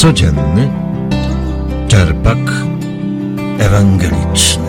Codzienny czerpak ewangeliczny.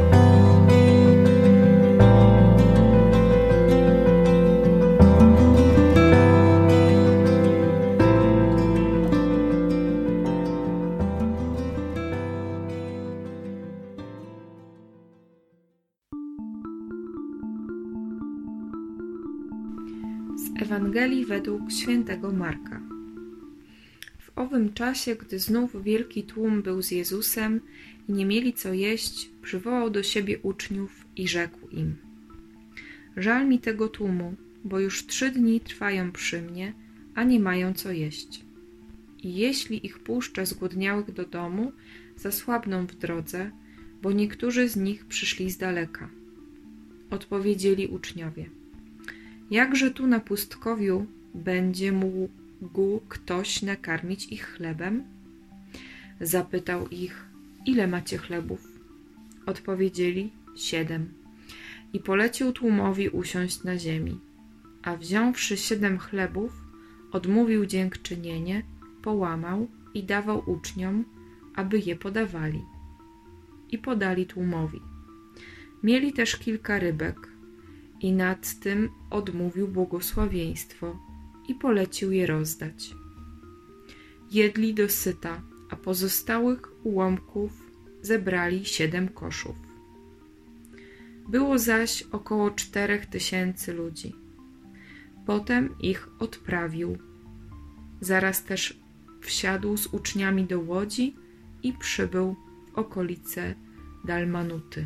Z Ewangelii według świętego Marka. W owym czasie, gdy znów wielki tłum był z Jezusem i nie mieli co jeść, przywołał do siebie uczniów i rzekł im: żal mi tego tłumu, bo już 3 dni trwają przy mnie, a nie mają co jeść. I jeśli ich puszczę zgłodniałych do domu, zasłabną w drodze, bo niektórzy z nich przyszli z daleka. Odpowiedzieli uczniowie: jakże tu na pustkowiu będzie mógł ktoś nakarmić ich chlebem? Zapytał ich: ile macie chlebów? Odpowiedzieli: 7. I polecił tłumowi usiąść na ziemi. A wziąwszy 7 chlebów, odmówił dziękczynienie, połamał i dawał uczniom, aby je podawali. I podali tłumowi. Mieli też kilka rybek i nad tym odmówił błogosławieństwo i polecił je rozdać. Jedli dosyta, a pozostałych ułamków zebrali 7 koszów. Było zaś około 4000 ludzi. Potem ich odprawił. Zaraz też wsiadł z uczniami do łodzi i przybył w okolice Dalmanuty.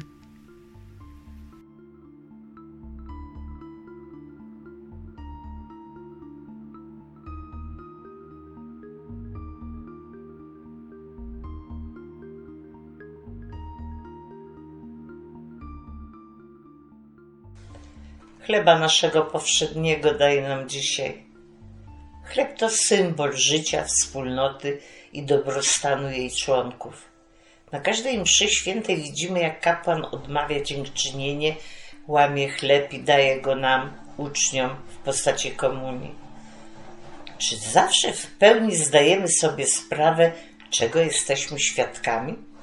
Chleba naszego powszedniego daj nam dzisiaj. Chleb to symbol życia, wspólnoty i dobrostanu jej członków. Na każdej mszy świętej widzimy, jak kapłan odmawia dziękczynienie, łamie chleb i daje go nam, uczniom, w postaci komunii. Czy zawsze w pełni zdajemy sobie sprawę, czego jesteśmy świadkami?